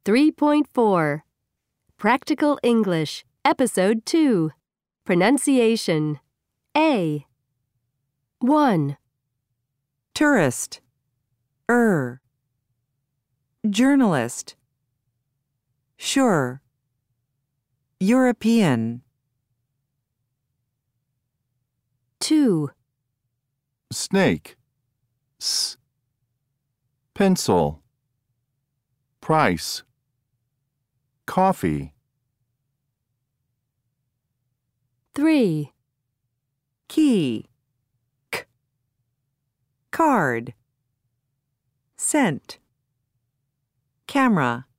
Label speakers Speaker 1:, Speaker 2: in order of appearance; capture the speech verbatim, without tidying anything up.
Speaker 1: three point four Practical English, Episode two Pronunciation A. one.
Speaker 2: Tourist, er. Journalist, sure. European.
Speaker 1: two.
Speaker 3: Snake, s. Pencil, price. Coffee.
Speaker 1: three.
Speaker 2: Key, k. Card, scent. Camera.